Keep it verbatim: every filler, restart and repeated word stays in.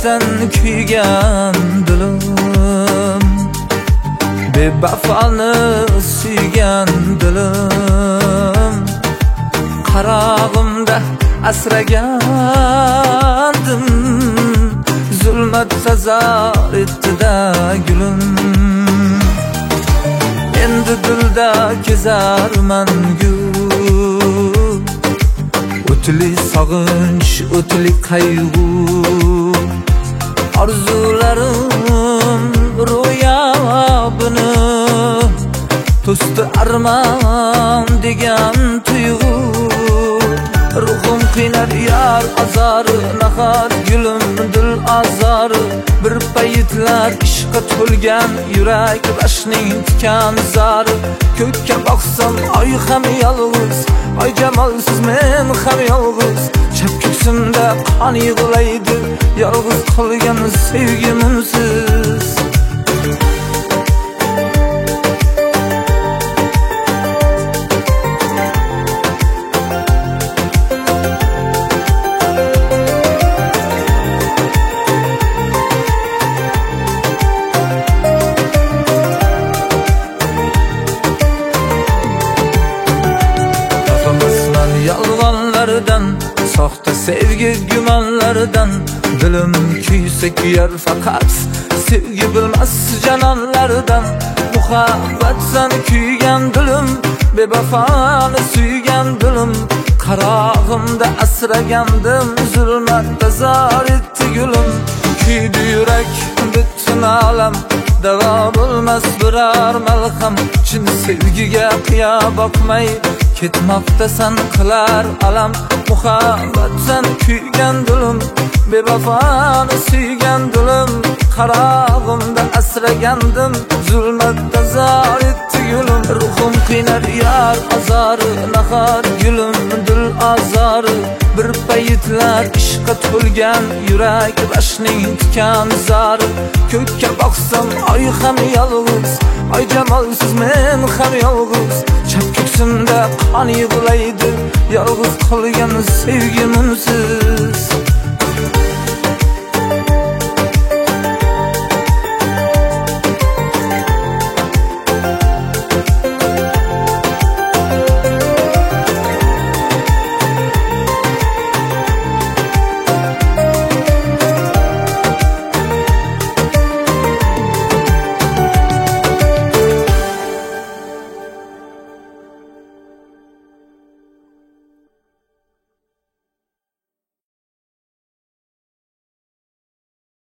muhabbatdan kuygan dilim, bevafoni suygan dilim, qarog'imda asragandim, zulmat tazar etdi-da gulim. Endi dilda kezarman gul, o'tli sog'inch, o'tli qayg'u, orzularim ro'yobini to'sdi armon degan tuyg'u. Ruhum qiynar yar azori, nahot gulim dil azori, bir paytlar ishqa to'lgan yurak rashning tikan zari. Ko'kka boqsam oy ham yolg'iz, oy jamolsiz men ham yolg'iz, chap ko'ksimda qon yig'laydi, yolg'iz qolgan sevgimsiz. Yolg'onlardan, soxta sevgi gumonlardan, dilim kuysa kuyar faqat sevgi bilmas janonlardan. Muhabbatdan kuygan dilim, bevafoni suygan dilim, qarog'imda asragandim, zulmatda zor etdi gulim. Kuydi yurak butun olam, davo bo'lmas biror malham, chin sevgiga qiyo boqmay ketmoqdasan qilar alam. Muhabbatdan kuygan dilim, bevafoni suygan dilim, qarog'imda asragandim, zulmatda zor etdi gulim. Ruhum qiynar yar azori, nahot gulim dil azori, bir paytlar ishqa to'lgan yurak rashning tikan zari. Ko'kka boqsam oy ham yolg'iz, oy jamolsiz men ham yolg'iz, chap ko'ksimda qon yig'laydi, yolg'iz qolgan sevgimsiz.